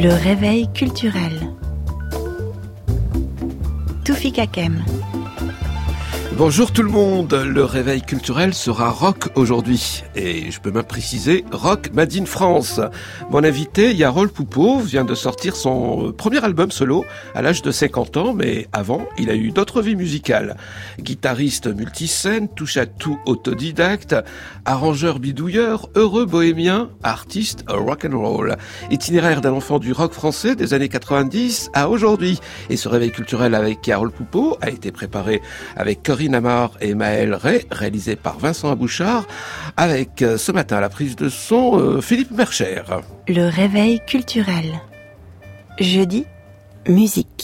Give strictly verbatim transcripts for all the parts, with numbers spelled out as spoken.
Le réveil culturel. Toufik Hakem. Bonjour tout le monde, le réveil culturel sera rock aujourd'hui. Et je peux même préciser, rock made in France. Mon invité, Yarol Poupeau, vient de sortir son premier album solo à l'âge de cinquante ans, mais avant, il a eu d'autres vies musicales. Guitariste multiscène, touche à tout autodidacte, arrangeur bidouilleur, heureux bohémien, artiste rock'n'roll. Itinéraire d'un enfant du rock français des années quatre-vingt-dix à aujourd'hui. Et ce réveil culturel avec Yarol Poupeau a été préparé avec Corinne Amar et Maël Ray, réalisé par Vincent Abouchard, avec euh, ce matin à la prise de son euh, Philippe Mercher. Le réveil culturel. Jeudi, musique.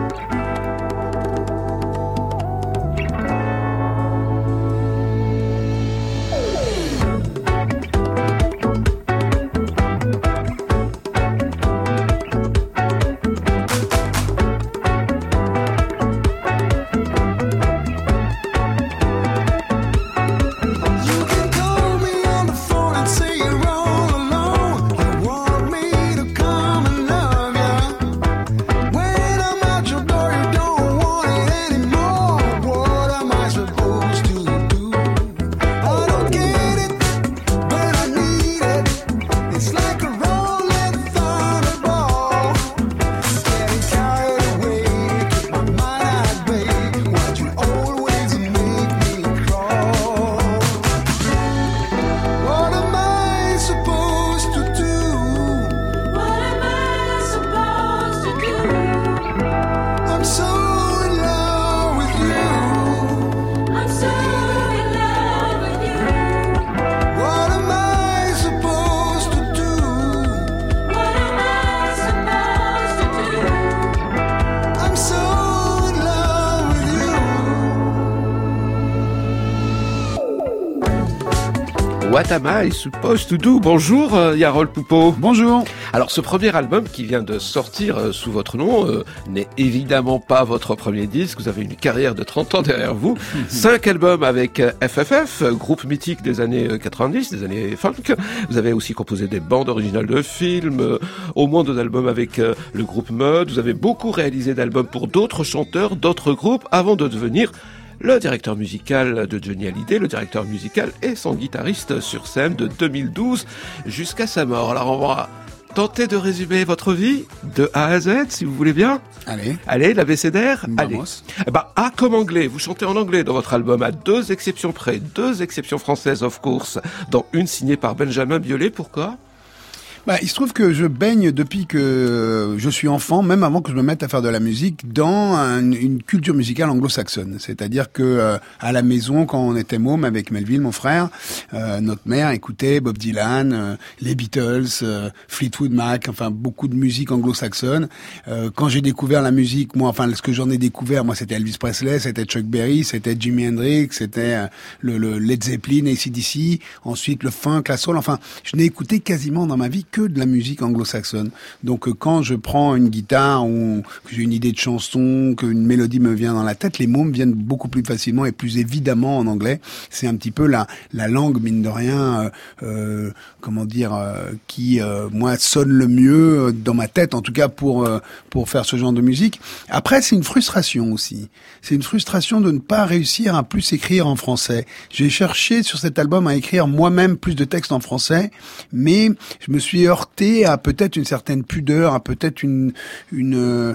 What am I supposed to do? Bonjour euh, Yarol Poupeau. Bonjour. Alors ce premier album qui vient de sortir euh, sous votre nom euh, n'est évidemment pas votre premier disque. Vous avez une carrière de trente ans derrière vous. Cinq albums avec euh, F F F, groupe mythique des années euh, quatre-vingt-dix, des années funk. Vous avez aussi composé des bandes originales de films, euh, au moins deux albums avec euh, le groupe Mud. Vous avez beaucoup réalisé d'albums pour d'autres chanteurs, d'autres groupes, avant de devenir le directeur musical de Johnny Hallyday, le directeur musical et son guitariste sur scène de deux mille douze jusqu'à sa mort. Alors on va tenter de résumer votre vie de A à Z, si vous voulez bien. Allez. Allez, l'abécédaire. Allez. Eh ben, A comme anglais. Vous chantez en anglais dans votre album, à deux exceptions près. Deux exceptions françaises, of course, dont une signée par Benjamin Biolay. Pourquoi ? Bah, il se trouve que je baigne depuis que je suis enfant, même avant que je me mette à faire de la musique, dans un, une culture musicale anglo-saxonne. C'est-à-dire que euh, à la maison, quand on était môme avec Melville, mon frère, euh, notre mère écoutait Bob Dylan, euh, les Beatles, euh, Fleetwood Mac, enfin beaucoup de musique anglo-saxonne. Euh, quand j'ai découvert la musique, moi, enfin ce que j'en ai découvert, moi, c'était Elvis Presley, c'était Chuck Berry, c'était Jimi Hendrix, c'était euh, le, le Led Zeppelin, A C D C, ensuite le funk, la soul. Enfin, je n'ai écouté quasiment dans ma vie que de la musique anglo-saxonne. Donc euh, quand je prends une guitare ou que j'ai une idée de chanson, qu'une mélodie me vient dans la tête, les mots me viennent beaucoup plus facilement et plus évidemment en anglais. C'est un petit peu la la langue, mine de rien, euh, euh, comment dire, euh, qui euh, moi sonne le mieux dans ma tête, en tout cas pour euh, pour faire ce genre de musique. Après, c'est une frustration aussi. C'est une frustration de ne pas réussir à plus écrire en français. J'ai cherché sur cet album à écrire moi-même plus de textes en français, mais je me suis heurté à peut-être une certaine pudeur, à peut-être une une,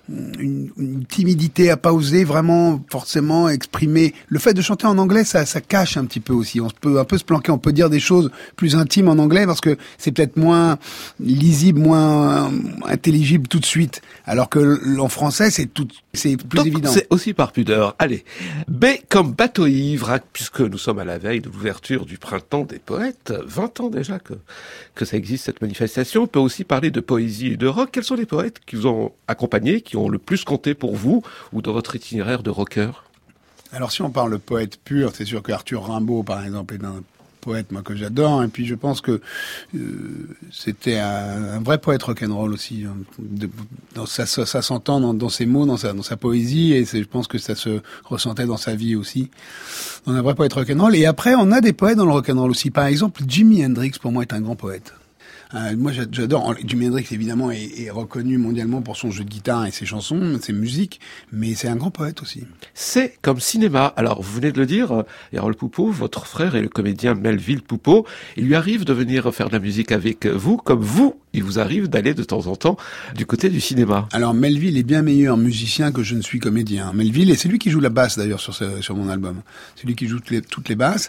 une une timidité, à pas oser vraiment forcément exprimer. Le fait de chanter en anglais, ça ça cache un petit peu aussi. On peut un peu se planquer, on peut dire des choses plus intimes en anglais parce que c'est peut-être moins lisible, moins intelligible tout de suite. Alors que en français, c'est tout, c'est plus Donc, évident. C'est aussi par pudeur. Allez, B comme bateau ivre, puisque nous sommes à la veille de l'ouverture du printemps des poètes, vingt ans déjà que que ça existe cette manifestation. On peut aussi parler de poésie et de rock. Quels sont les poètes qui vous ont accompagné, qui ont le plus compté pour vous ou dans votre itinéraire de rocker? Alors si on parle de poète pur, c'est sûr que Arthur Rimbaud, par exemple, est un poète moi que j'adore, et puis je pense que euh, c'était un, un vrai poète rock'n'roll aussi. Hein, de, dans ça, ça, ça s'entend dans, dans ses mots, dans sa, dans sa poésie, et c'est, je pense que ça se ressentait dans sa vie aussi. On a un vrai poète rock'n'roll. Et après, on a des poètes dans le rock'n'roll aussi. Par exemple, Jimi Hendrix pour moi est un grand poète. Euh, moi, j'adore. Jimi Hendrix, évidemment, est, est reconnu mondialement pour son jeu de guitare et ses chansons, ses musiques, mais c'est un grand poète aussi. C'est comme cinéma. Alors, vous venez de le dire, Harold Poupeau, votre frère est le comédien Melville Poupeau. Il lui arrive de venir faire de la musique avec vous, comme vous, il vous arrive d'aller de temps en temps du côté du cinéma. Alors, Melville est bien meilleur musicien que je ne suis comédien. Melville, et c'est lui qui joue la basse d'ailleurs sur, ce, sur mon album. C'est lui qui joue toutes les, toutes les basses.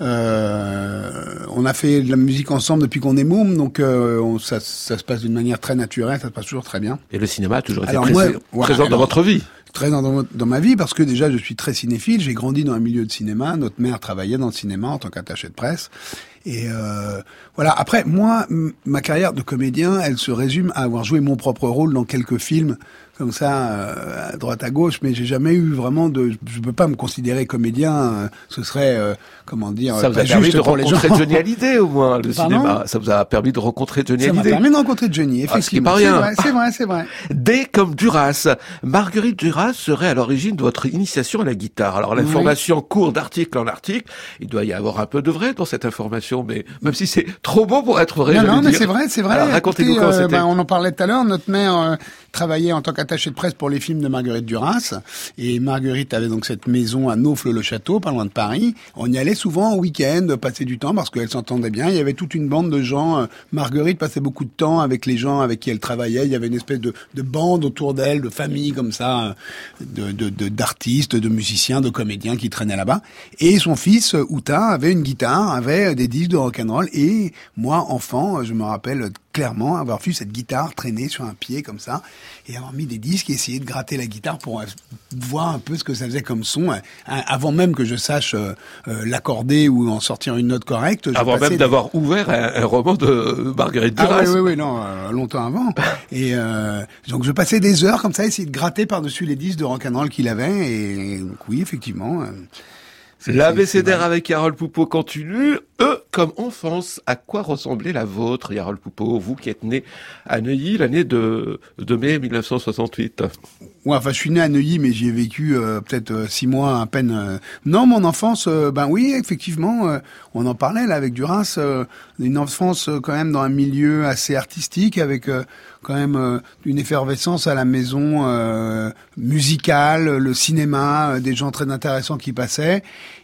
Euh, on a fait de la musique ensemble depuis qu'on est môme, donc euh, on, ça, ça se passe d'une manière très naturelle, ça se passe toujours très bien. Et le cinéma a toujours été alors, présent, moi, voilà, présent alors, dans votre vie. Très dans, dans ma vie, parce que déjà je suis très cinéphile, j'ai grandi dans un milieu de cinéma, notre mère travaillait dans le cinéma en tant qu'attachée de presse, et euh, voilà. Après, moi, m- ma carrière de comédien, elle se résume à avoir joué mon propre rôle dans quelques films, comme ça, euh, à droite à gauche, mais j'ai jamais eu vraiment de... Je peux pas me considérer comédien, euh, ce serait, euh, comment dire... Ça vous a permis de rencontrer Johnny Hallyday, au moins, le Pardon cinéma. Ça vous a permis de rencontrer Johnny Ça Hallyday. m'a permis de rencontrer Johnny, effectivement. Ah, ce qui est pas rien. C'est vrai, c'est vrai, c'est vrai. D comme Duras. Marguerite Duras serait à l'origine de votre initiation à la guitare. Alors, l'information oui. court d'article en article. Il doit y avoir un peu de vrai dans cette information, mais même si c'est trop beau pour être vrai, non, je non, veux mais dire. c'est vrai, c'est vrai. Alors, racontez-nous comment euh, c'était. Ben, on en parlait tout à l'heure. Notre mère euh, travaillait en tant qu'attachée de presse pour les films de Marguerite Duras. Et Marguerite avait donc cette maison à Naufle-le-Château, pas loin de Paris. On y allait souvent en week-end, passer du temps parce qu'elle s'entendait bien. Il y avait toute une bande de gens. Euh, Marguerite passait beaucoup de temps avec les gens avec qui elle travaillait. Il y avait une espèce de, de bande autour d'elle, de famille comme ça, de, de, de, d'artistes, de musiciens, de comédiens qui traînaient là-bas. Et son fils, Outa, avait une guitare, avait des disques de rock'n'roll. Et moi, enfant, je me rappelle clairement avoir vu cette guitare traîner sur un pied comme ça et avoir mis des disques et essayer de gratter la guitare pour voir un peu ce que ça faisait comme son avant même que je sache euh, euh, l'accorder ou en sortir une note correcte. Avant même d'avoir des... ouvert un, un roman de Marguerite Duras. Ah oui, oui, oui, non, euh, longtemps avant. Et euh, donc je passais des heures comme ça, essayer de gratter par-dessus les disques de rock'n'roll qu'il avait et donc oui, effectivement... Euh, L'abécédaire avec Harold Poupeau continue. Eux, comme enfance, à quoi ressemblait la vôtre, Harold Poupeau, vous qui êtes né à Neuilly l'année de, de mai dix-neuf cent soixante-huit? Ouais, enfin, je suis né à Neuilly, mais j'y ai vécu euh, peut-être euh, six mois à peine. Euh... Non, mon enfance, euh, ben oui, effectivement, euh, on en parlait là avec Duras, euh, une enfance euh, quand même dans un milieu assez artistique, avec euh, quand même euh, une effervescence à la maison euh, musicale, le cinéma, euh, des gens très intéressants qui passaient.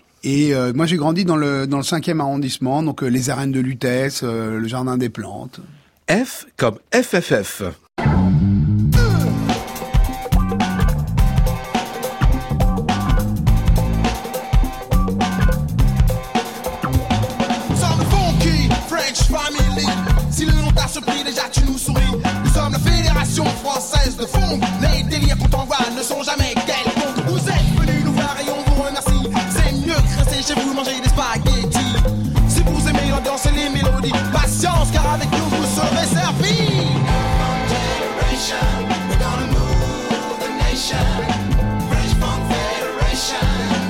Et euh, moi, j'ai grandi dans le dans le cinquième arrondissement, donc euh, les arènes de Lutèce, euh, le jardin des plantes. F comme F F F. Si le nom t'a surpris, déjà tu nous souris. Nous sommes la Fédération Française de Funk. Les délires qu'on t'envoie ne sont jamais quelconques. Vous êtes venus nous voir et on vous remercie. C'est mieux que rester chez vous manger des spaghettis. Si vous aimez l'ambiance et les mélodies, patience car avec nous vous serez servis. Funk Generation, we're gonna move the nation. French Funk Federation.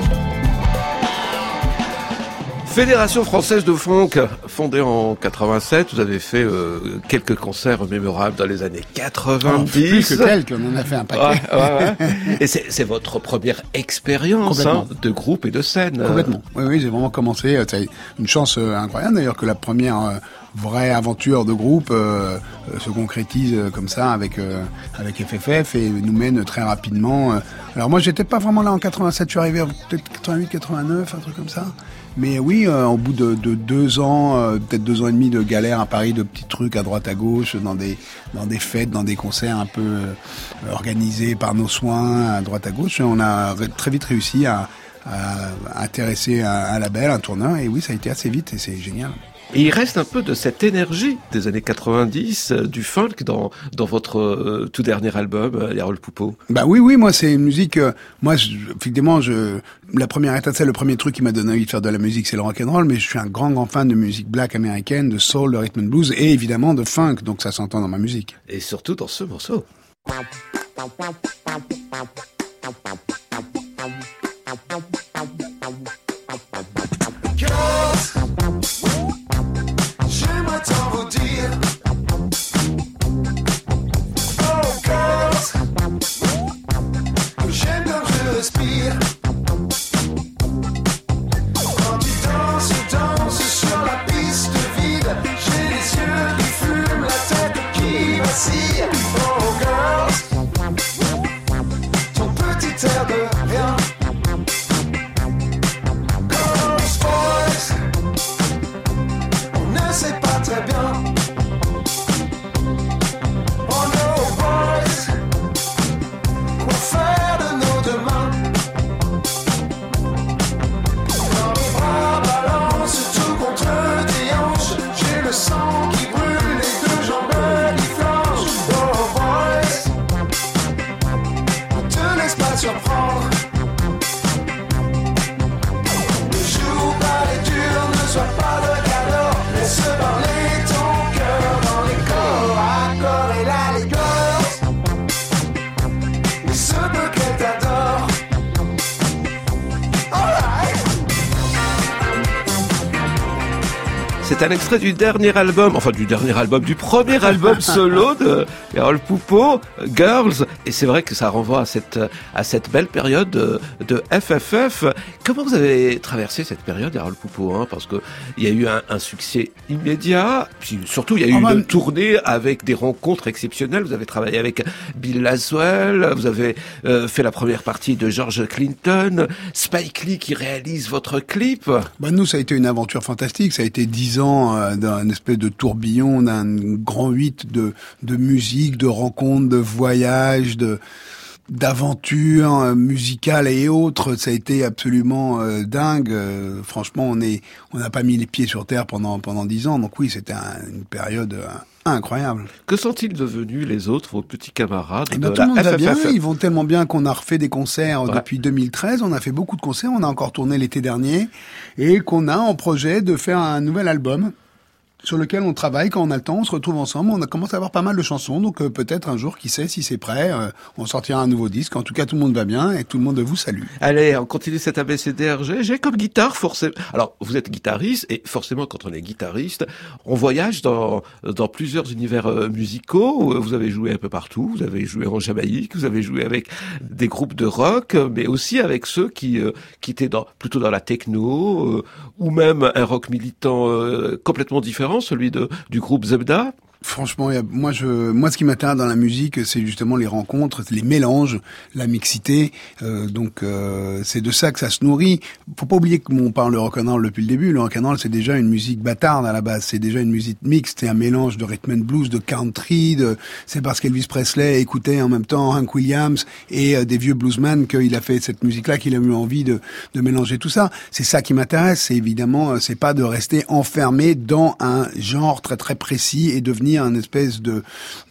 Fédération française de funk, fondée en quatre-vingt-sept, vous avez fait euh, quelques concerts mémorables dans les années quatre-vingt-dix. Oh, plus que quelques, on en a fait un paquet. Ouais, ouais, ouais. Et c'est, c'est votre première expérience hein, de groupe et de scène. Complètement. Oui, oui, j'ai vraiment commencé. C'est une chance euh, incroyable d'ailleurs que la première euh, vraie aventure de groupe euh, euh, se concrétise euh, comme ça avec euh, avec F F F et nous mène très rapidement. Euh. Alors moi, j'étais pas vraiment là en quatre-vingt-sept, je suis arrivé en peut-être quatre-vingt-huit, quatre-vingt-neuf, un truc comme ça. Mais oui, euh, au bout de, de deux ans, euh, peut-être deux ans et demi de galère à Paris, de petits trucs à droite à gauche, dans des dans des fêtes, dans des concerts un peu euh, organisés par nos soins à droite à gauche, on a ré- très vite réussi à, à intéresser un, un label, un tourneur, et oui, ça a été assez vite et c'est génial. Et il reste un peu de cette énergie des années quatre-vingt-dix, euh, du funk dans dans votre euh, tout dernier album, euh, Harold Poupeau. Bah oui, oui, moi c'est une musique. Euh, moi, je, effectivement, je la première étincelle, le premier truc qui m'a donné envie de faire de la musique, c'est le rock and roll. Mais je suis un grand, grand fan de musique black américaine, de soul, de rhythm and blues, et évidemment de funk. Donc ça s'entend dans ma musique. Et surtout dans ce morceau. J'aimerais t'en vous dire. Oh girls, que j'aime comme je respire. Quand tu danses, danses sur la piste vide, j'ai les yeux qui fument. C'est un extrait du dernier album, enfin du dernier album, du premier album solo de Yarol Poupeau, Girls. Et c'est vrai que ça renvoie à cette, à cette belle période de, de F F F. Comment vous avez traversé cette période, Yarol Poupeau, hein, parce que il y a eu un, un succès immédiat, puis surtout il y a eu oh, une man. tournée avec des rencontres exceptionnelles. Vous avez travaillé avec Bill Laswell, vous avez euh, fait la première partie de George Clinton, Spike Lee qui réalise votre clip. Bah nous, ça a été une aventure fantastique. Ça a été dix ans euh, d'un espèce de tourbillon, d'un grand huit de, de musique, de rencontres, de voyages, de d'aventures euh, musicales et autres. Ça a été absolument euh, dingue. Euh, franchement, on est, on n'a pas mis les pieds sur terre pendant pendant dix ans. Donc oui, c'était un, une période euh, incroyable. Que sont-ils devenus les autres, vos petits camarades eh ben, de tout le monde la va F F F? bien. Ils vont tellement bien qu'on a refait des concerts ouais. depuis deux mille treize. On a fait beaucoup de concerts. On a encore tourné l'été dernier et qu'on a en projet de faire un nouvel album sur lequel on travaille quand on a le temps, on se retrouve ensemble, on a commencé à avoir pas mal de chansons, donc euh, peut-être un jour, qui sait, si c'est prêt, euh, on sortira un nouveau disque. En tout cas, tout le monde va bien et tout le monde vous salue. Allez, on continue cet A B C D R G. J'ai comme guitare, forcément... Alors, vous êtes guitariste, et forcément, quand on est guitariste, on voyage dans, dans plusieurs univers euh, musicaux. Vous avez joué un peu partout, vous avez joué en Jamaïque, vous avez joué avec des groupes de rock, mais aussi avec ceux qui, euh, qui étaient dans, plutôt dans la techno, euh, ou même un rock militant euh, complètement différent, celui de, du groupe Zebda. Franchement, y a, moi, je, moi, ce qui m'intéresse dans la musique, c'est justement les rencontres, les mélanges, la mixité. Euh, donc, euh, c'est de ça que ça se nourrit. Faut pas oublier que on parle de rock'n'roll depuis le début. Le rock'n'roll, c'est déjà une musique bâtarde à la base. C'est déjà une musique mixte. C'est un mélange de rhythm and blues, de country. De... C'est parce qu'Elvis Presley écoutait en même temps Hank Williams et euh, des vieux bluesmen qu'il a fait cette musique-là, qu'il a eu envie de, de mélanger tout ça. C'est ça qui m'intéresse. C'est évidemment, c'est pas de rester enfermé dans un genre très très précis et devenir un espèce de,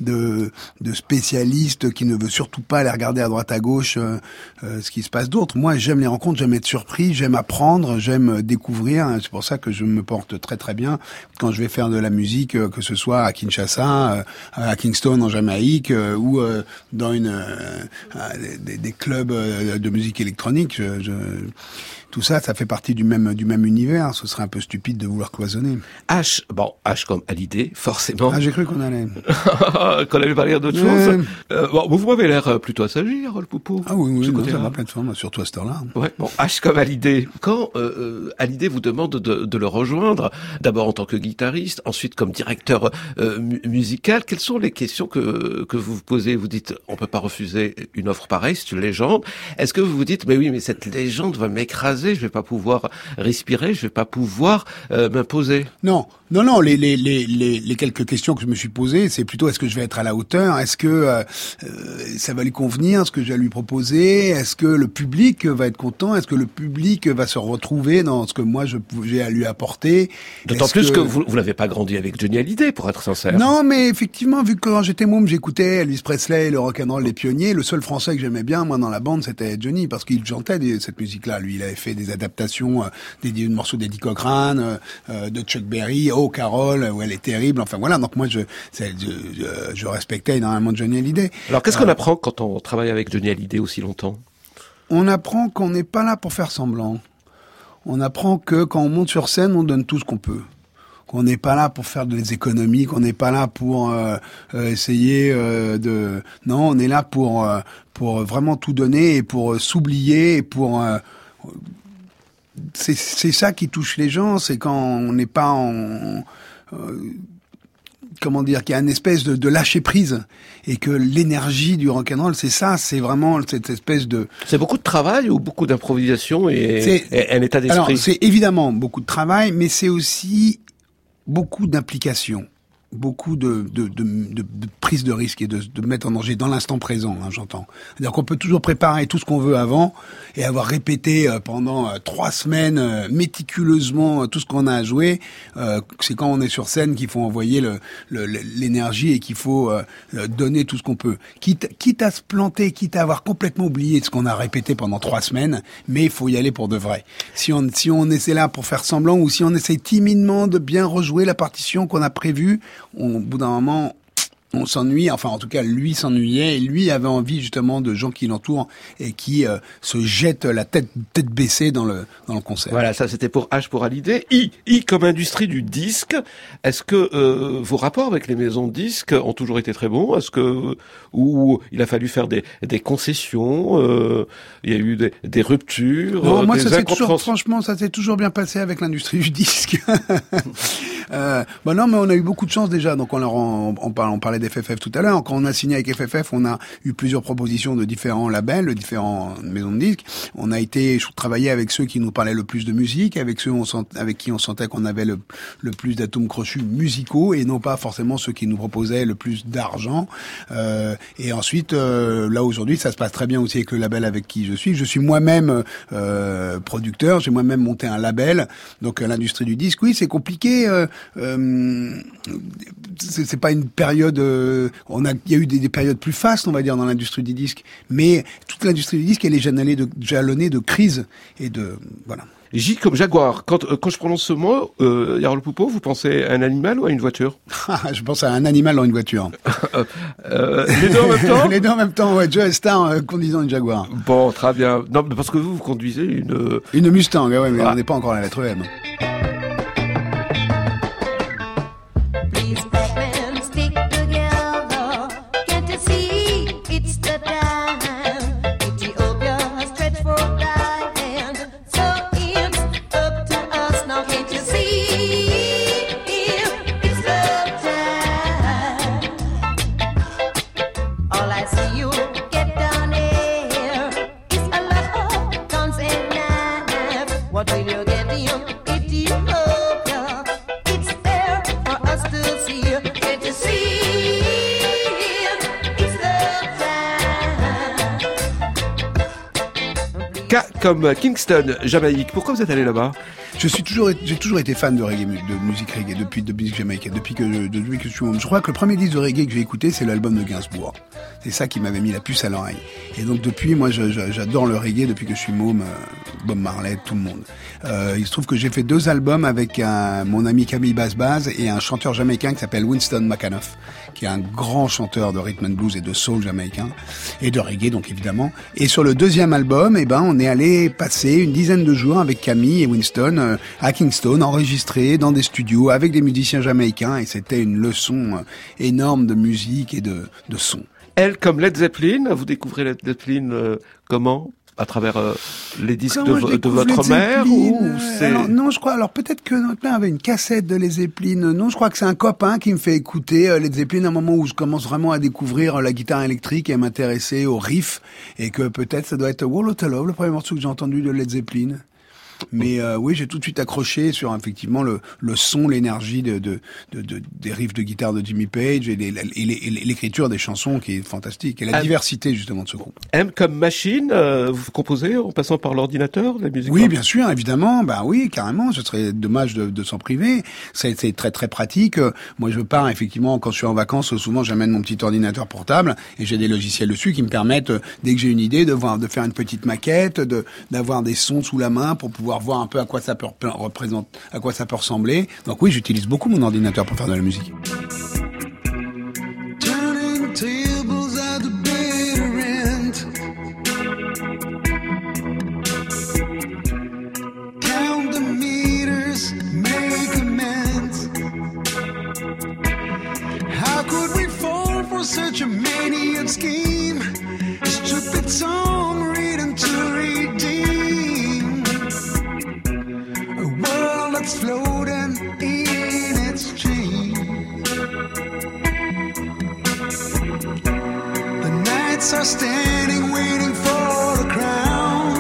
de de spécialiste qui ne veut surtout pas aller regarder à droite à gauche euh, euh, ce qui se passe d'autre. Moi, j'aime les rencontres, j'aime être surpris, j'aime apprendre, j'aime découvrir. C'est pour ça que je me porte très très bien quand je vais faire de la musique, euh, que ce soit à Kinshasa, euh, à Kingston en Jamaïque, euh, ou euh, dans une euh, des, des clubs euh, de musique électronique. Je, je, tout ça, ça fait partie du même du même univers. Ce serait un peu stupide de vouloir cloisonner. H, bon, H comme Hallyday, forcément. Ah, j'ai cru qu'on allait... qu'on allait parler d'autre ouais. chose. Euh, bon, vous m'avez l'air plutôt assagi, Yarol Poupeau. Ah oui, oui, non, ça va plein de formes, surtout à cette heure-là. Ouais, bon, H comme Hallyday. Quand euh, euh, Hallyday vous demande de, de le rejoindre, d'abord en tant que guitariste, ensuite comme directeur euh, mu- musical, quelles sont les questions que que vous vous posez? Vous dites, on peut pas refuser une offre pareille, c'est une légende. Est-ce que vous vous dites, mais oui, mais cette légende va m'écraser, je vais pas pouvoir respirer, je vais pas pouvoir euh, m'imposer? Non, non, non. Les, les les les les quelques questions que je me suis posées, c'est plutôt est-ce que je vais être à la hauteur, est-ce que euh, ça va lui convenir, ce que je vais lui proposer, est-ce que le public va être content, est-ce que le public va se retrouver dans ce que moi je j'ai à lui apporter. D'autant est-ce plus que, que vous vous n'avez pas grandi avec Johnny Hallyday, pour être sincère. Non, mais effectivement, vu que quand j'étais môme, j'écoutais Elvis Presley, le rock'n'roll, les pionniers. Le seul français que j'aimais bien, moi, dans la bande, c'était Johnny, parce qu'il chantait des, cette musique-là. Lui, il avait fait des adaptations, euh, des, des morceaux d'Eddie Cochrane, euh, de Chuck Berry, Oh Carole, où elle est terrible. Enfin voilà. Donc moi, je, c'est, je, je, je respectais énormément Johnny Hallyday. Alors qu'est-ce qu'on euh, apprend quand on travaille avec Johnny Hallyday aussi longtemps? On apprend qu'on n'est pas là pour faire semblant. On apprend que quand on monte sur scène, on donne tout ce qu'on peut. Qu'on n'est pas là pour faire des économies, qu'on n'est pas là pour euh, euh, essayer euh, de... Non, on est là pour euh, pour vraiment tout donner et pour euh, s'oublier et pour... Euh, c'est, c'est ça qui touche les gens, c'est quand on n'est pas en... Euh, comment dire, qu'il y a une espèce de, de lâcher prise et que l'énergie du rock'n'roll, c'est ça, c'est vraiment cette espèce de... C'est beaucoup de travail ou beaucoup d'improvisation et, c'est, et un état d'esprit? Alors, c'est évidemment beaucoup de travail, mais c'est aussi beaucoup d'implication, beaucoup de, de, de, de, de prise de risque et de, de mettre en danger dans l'instant présent, hein, j'entends. C'est-à-dire qu'on peut toujours préparer tout ce qu'on veut avant et avoir répété euh, pendant euh, trois semaines euh, méticuleusement euh, tout ce qu'on a à jouer. Euh, c'est quand on est sur scène qu'il faut envoyer le, le, l'énergie et qu'il faut euh, donner tout ce qu'on peut. Quitte, quitte à se planter, quitte à avoir complètement oublié ce qu'on a répété pendant trois semaines, mais il faut y aller pour de vrai. Si on, si on essaie là pour faire semblant ou si on essaie timidement de bien rejouer la partition qu'on a prévue, on, au bout d'un moment, on s'ennuie, enfin en tout cas lui s'ennuyait, et lui avait envie justement de gens qui l'entourent et qui euh, se jettent la tête tête baissée dans le dans le concert. Voilà, ça c'était pour H pour Hallyday. I, I comme industrie du disque. Est-ce que euh, vos rapports avec les maisons de disques ont toujours été très bons? Est-ce que ou il a fallu faire des des concessions? euh, Il y a eu des, des ruptures? Non, moi des ça s'est toujours, incompréhensions. franchement, ça s'est toujours bien passé avec l'industrie du disque. euh, bah non, mais on a eu beaucoup de chance déjà. Donc on leur on, on parlait, on parlait d'F F F tout à l'heure. Quand on a signé avec F F F, on a eu plusieurs propositions de différents labels, de différentes maisons de disques. On a été travailler avec ceux qui nous parlaient le plus de musique, avec ceux on sent, avec qui on sentait qu'on avait le, le plus d'atomes crochus musicaux, et non pas forcément ceux qui nous proposaient le plus d'argent. Euh, et ensuite, euh, là aujourd'hui, ça se passe très bien aussi avec le label avec qui je suis. Je suis moi-même euh, producteur, j'ai moi-même monté un label. Donc euh, l'industrie du disque, oui, c'est compliqué. Euh, euh, c'est, c'est pas une période. Euh, on a, il y a eu des, des périodes plus fastes, on va dire, dans l'industrie du disque. Mais toute l'industrie du disque, elle est jalonnée de, jalonnée de crise et de voilà. J comme Jaguar. Quand, euh, quand je prononce ce mot, euh, Jarol Poupeau, vous pensez à un animal ou à une voiture? Je pense à un animal dans une voiture. euh, les deux en même temps? Les deux en même temps, ouais. Joe Star euh, conduisant une Jaguar. Bon, très bien. Non, parce que vous, vous conduisez une... Euh... Une Mustang, ouais, mais ah. on n'est pas encore à la lettre M. K comme Kingston, Jamaïque. Pourquoi vous êtes allé là-bas? Je suis toujours, j'ai toujours été fan de reggae, de musique reggae, depuis de musique jamaïcaine, depuis que, depuis que je suis. Je crois que le premier disque de reggae que j'ai écouté, c'est l'album de Gainsbourg. C'est ça qui m'avait mis la puce à l'oreille. Et donc depuis, moi, je, je, j'adore le reggae depuis que je suis môme. Euh, Bob Marley, tout le monde. Euh, il se trouve que j'ai fait deux albums avec un, mon ami Camille Baz-Baz et un chanteur jamaïcain qui s'appelle Winston McAnuff, qui est un grand chanteur de rhythm and blues et de soul jamaïcain et de reggae, donc évidemment. Et sur le deuxième album, eh ben, on est allé passer une dizaine de jours avec Camille et Winston euh, à Kingston, enregistrés dans des studios avec des musiciens jamaïcains, et c'était une leçon euh, énorme de musique et de, de son. Elle comme Led Zeppelin, vous découvrez Led Zeppelin euh, comment? À travers euh, les disques Comment de, de votre mère ou c'est... alors, non, je crois. Alors peut-être que notre mère avait une cassette de Led Zeppelin. Non, je crois que c'est un copain qui me fait écouter euh, Led Zeppelin à un moment où je commence vraiment à découvrir euh, la guitare électrique et à m'intéresser aux riffs, et que peut-être ça doit être Wall of Love, le premier morceau que j'ai entendu de Led Zeppelin. Mais euh, oui, j'ai tout de suite accroché sur effectivement le, le son, l'énergie de, de, de, de des riffs de guitare de Jimmy Page et, les, et, les, et l'écriture des chansons qui est fantastique, et la M- diversité justement de ce groupe. M comme machine, euh, vous composez en passant par l'ordinateur la musique? Oui, bien sûr, évidemment. Bah oui, carrément. Ce serait dommage de, de s'en priver. C'est, c'est très très pratique. Moi, je pars effectivement quand je suis en vacances. Souvent, j'amène mon petit ordinateur portable et j'ai des logiciels dessus qui me permettent, dès que j'ai une idée, de voir, de faire une petite maquette, de d'avoir des sons sous la main pour pouvoir voir un peu à quoi ça peut représenter, à quoi ça peut ressembler. Donc oui, j'utilise beaucoup mon ordinateur pour faire de la musique. Turning tables at the bitter end. Count the meters, make amends. How could we fall for such a maniac scheme? A stupid song written to redeem a world that's floating in its stream. The knights are standing waiting for the crown.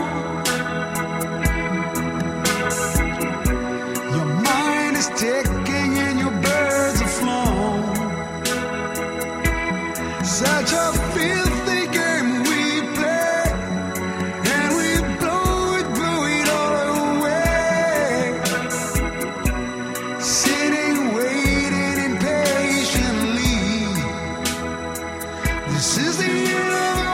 Your mind is ticking and your birds are flown. Such a filthy game we play, and we blow it, blow it all away. Sitting, waiting impatiently. This is the end of the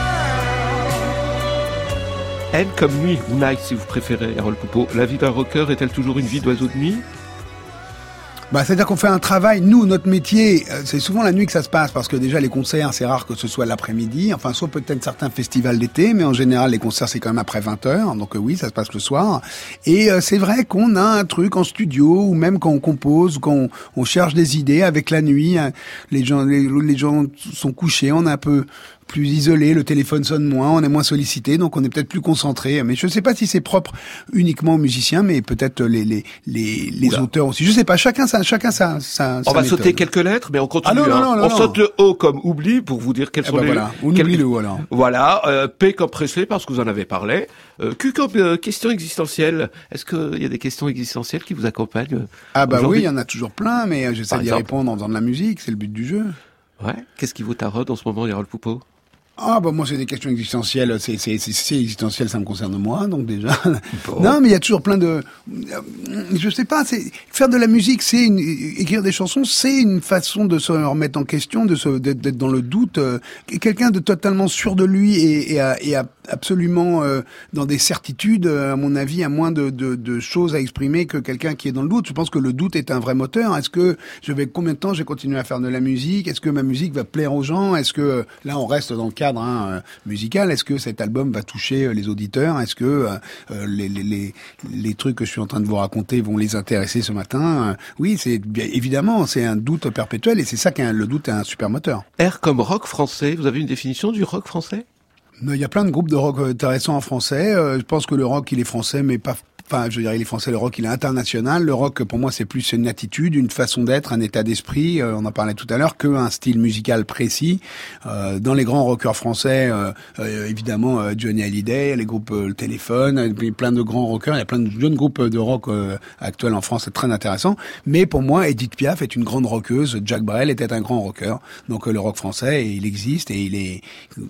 world. N comme nuit, ou night si vous préférez, Jarol Poupeau. La vie d'un rocker est-elle toujours une vie d'oiseau de nuit? Bah, c'est-à-dire qu'on fait un travail, nous, notre métier, euh, c'est souvent la nuit que ça se passe, parce que déjà les concerts, c'est rare que ce soit l'après-midi, enfin sauf peut-être certains festivals d'été, mais en général les concerts c'est quand même après vingt heures, donc euh, oui, ça se passe le soir. Et euh, c'est vrai qu'on a un truc en studio, ou même quand on compose, quand on, on cherche des idées avec la nuit, hein, les gens, les, les gens sont couchés, on est un peu plus isolé, le téléphone sonne moins, on est moins sollicité, donc on est peut-être plus concentré. Mais je ne sais pas si c'est propre uniquement aux musiciens, mais peut-être les les les, les auteurs aussi. Je sais pas, chacun ça, chacun ça. ça on va méthode. sauter quelques lettres, mais on continue. Ah non, non, hein. non, non, on non. saute le O comme oubli pour vous dire quels eh sont ben les. Voilà, on quels... oublie le O alors. Voilà, euh, P comme Presley parce que vous en avez parlé. Euh, Q comme euh, question existentielle. Est-ce qu'il y a des questions existentielles qui vous accompagnent euh, Ah bah aujourd'hui? oui, il y en a toujours plein, mais euh, j'essaie d'y répondre en faisant de la musique, c'est le but du jeu. Ouais. Qu'est-ce qui vous taraude en ce moment, Yarol Poupeau? Ah bah moi c'est des questions existentielles, c'est c'est c'est, c'est existentiel, ça me concerne moi donc déjà. Bon. Non mais il y a toujours plein de, je sais pas, c'est faire de la musique, c'est une... écrire des chansons, c'est une façon de se remettre en question, de se d'être, d'être dans le doute. Quelqu'un de totalement sûr de lui et et, à, et à absolument euh, dans des certitudes, à mon avis, a moins de, de de choses à exprimer que quelqu'un qui est dans le doute. Je pense que le doute est un vrai moteur. Est-ce que je vais combien de temps je vais continuer à faire de la musique? Est-ce que ma musique va plaire aux gens? Est-ce que là on reste dans le cadre hein, musical, est-ce que cet album va toucher les auditeurs? Est-ce que euh, les, les, les, les trucs que je suis en train de vous raconter vont les intéresser ce matin? Oui, c'est bien évidemment, c'est un doute perpétuel et c'est ça qu'un le doute est un super moteur. R comme rock français, vous avez une définition du rock français? Il y a plein de groupes de rock intéressants en français. Je pense que le rock, il est français, mais pas... Enfin, je dirais, il est français, le rock, il est international. Le rock, pour moi, c'est plus une attitude, une façon d'être, un état d'esprit, euh, on en parlait tout à l'heure, qu'un style musical précis. Euh, dans les grands rockers français, euh, euh, évidemment, euh, Johnny Hallyday, les groupes euh, Le Téléphone, et puis plein de grands rockers, il y a plein de jeunes groupes de rock euh, actuels en France, c'est très intéressant. Mais pour moi, Edith Piaf est une grande rockeuse, Jacques Brel était un grand rocker. Donc euh, le rock français, il existe et il est...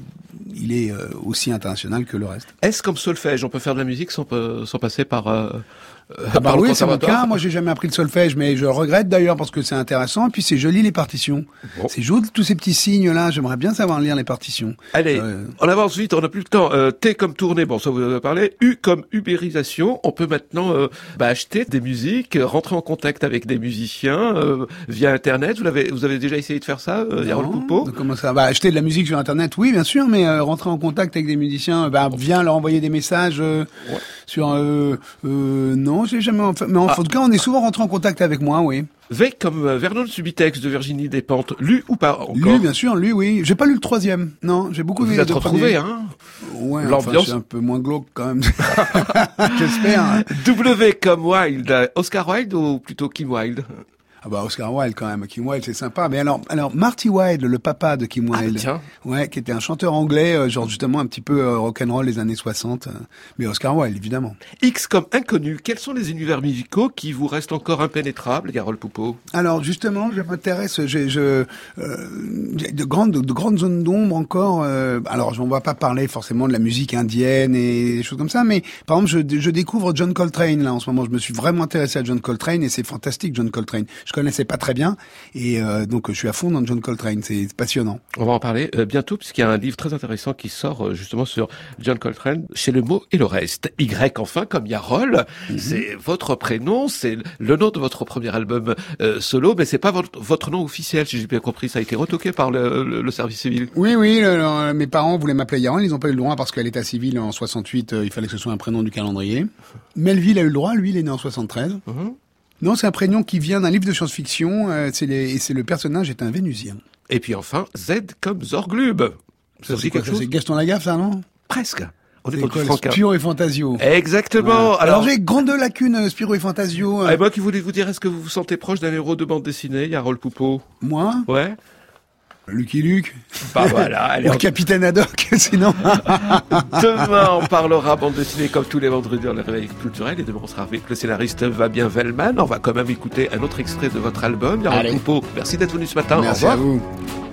il est euh, aussi international que le reste. Est-ce comme solfège, on peut faire de la musique sans, sans passer par... Euh, ah bah oui, c'est mon cas. Moi, j'ai jamais appris le solfège, mais je regrette d'ailleurs parce que c'est intéressant. Et puis c'est joli les partitions. Bon. C'est joli tous ces petits signes là. J'aimerais bien savoir lire les partitions. Allez, euh... on avance vite. On n'a plus le temps. Euh, T comme tournée. Bon, ça vous en avez parlé. U comme ubérisation. On peut maintenant euh, bah, acheter des musiques, rentrer en contact avec des musiciens euh, via Internet. Vous l'avez, vous avez déjà essayé de faire ça, euh, Yarol Poupeau? Comment ça? Bah, acheter de la musique sur Internet, oui, bien sûr, mais euh, rentrer en contact avec des musiciens, bah, via leur envoyer des messages euh, ouais. sur euh, euh, non. Non, j'ai jamais. Mais en ah. tout cas, on est souvent rentré en contact avec moi, oui. V comme euh, Vernon Subitex de Virginie Despentes. Lu ou pas encore? Lu, bien sûr, lu, oui. J'ai pas lu le troisième. Non, j'ai beaucoup lu. Vous lu êtes retrouvé, hein? Ouais, l'ambiance. Enfin, c'est un peu moins glauque quand même. J'espère. Hein. W comme Wilde. Oscar Wilde ou plutôt Kim Wilde? Ah bah Oscar Wilde quand même, Kim Wilde c'est sympa. Mais alors, alors Marty Wilde, le papa de Kim Wilde, ah, tiens. ouais, qui était un chanteur anglais, euh, genre justement un petit peu euh, rock'n'roll des années soixante. Euh, mais Oscar Wilde évidemment. X comme inconnu. Quels sont les univers musicaux qui vous restent encore impénétrables, Yarol Poupeau? Alors justement, je m'intéresse, j'ai, je, euh, de grandes, de grandes zones d'ombre encore. Euh, alors on va pas parler forcément de la musique indienne et des choses comme ça, mais par exemple, je, je découvre John Coltrane là en ce moment. Je me suis vraiment intéressé à John Coltrane et c'est fantastique, John Coltrane. Je connaissais pas très bien et euh, donc je suis à fond dans John Coltrane, c'est passionnant. On va en parler euh, bientôt puisqu'il y a un livre très intéressant qui sort euh, justement sur John Coltrane chez Le Mot et le Reste. Y enfin comme Yarol, mm-hmm. c'est votre prénom, c'est le nom de votre premier album euh, solo, mais c'est pas votre, votre nom officiel si j'ai bien compris, ça a été retoqué par le, le, le service civil. Oui, oui, le, le, mes parents voulaient m'appeler Yarol, ils ont pas eu le droit parce qu'à l'état civil en soixante-huit, euh, il fallait que ce soit un prénom du calendrier. Melville a eu le droit, lui il est né en soixante-treize. Mm-hmm. Non, c'est un prénom qui vient d'un livre de science-fiction, euh, c'est les, et c'est le personnage est un Vénusien. Et puis enfin, Z comme Zorglub. Ça, c'est, c'est quoi, quelque chose. C'est Gaston Lagaffe, ça, non? Presque. On est, est quoi, Spirou et Fantasio. Exactement. Ouais. Alors, Alors j'ai grande lacune, Spirou et Fantasio. Euh... Et moi qui voulais vous dire, est-ce que vous vous sentez proche d'un héros de bande dessinée, Yarol Poupeau? Moi? Ouais. Lucky Luke. Bah voilà. Allez, Ou on... le Capitaine Haddock, sinon. Demain, on parlera bande dessinée comme tous les vendredis dans le Réveil culturel. Et demain, on sera avec le scénariste Fabien Vellman. On va quand même écouter un autre extrait de votre album, Yarol Poupeau. Merci d'être venu ce matin. Merci Au revoir. à vous.